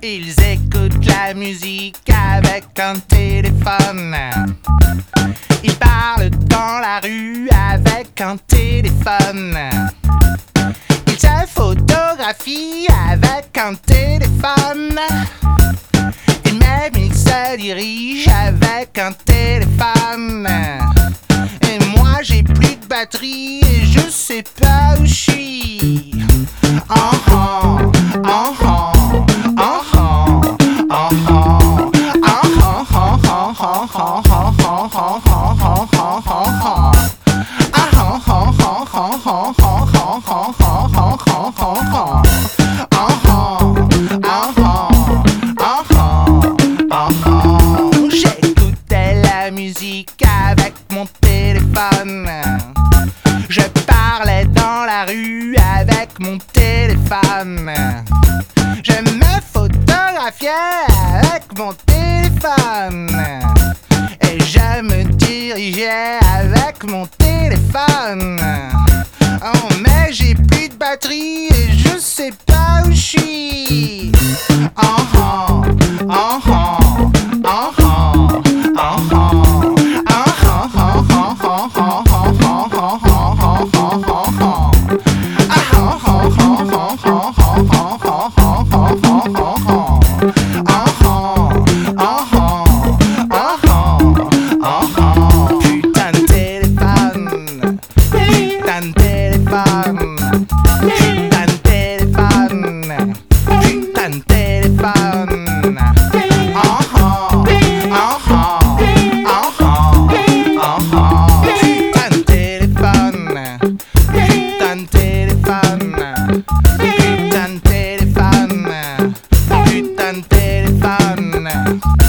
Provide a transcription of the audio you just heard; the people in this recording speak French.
Ils écoutent la musique avec un téléphone. Ils parlent dans la rue avec un téléphone. Ils se photographient avec un téléphone. Et même ils se dirigent avec un téléphone. Et moi j'ai plus de batterie et je sais pas où je suis. J'écoutais la musique avec mon téléphone. Je parlais dans la rue avec mon téléphone. Je me photographiais avec mon téléphone. Et je me dirigeais avec mon téléphone. Oh mais j'ai plus de batterie et je sais pas où je suis. Putain de téléphone, putain de téléphone, putain de téléphone, putain de téléphone. Putain de téléphone, putain de téléphone, putain de téléphone, putain de téléphone.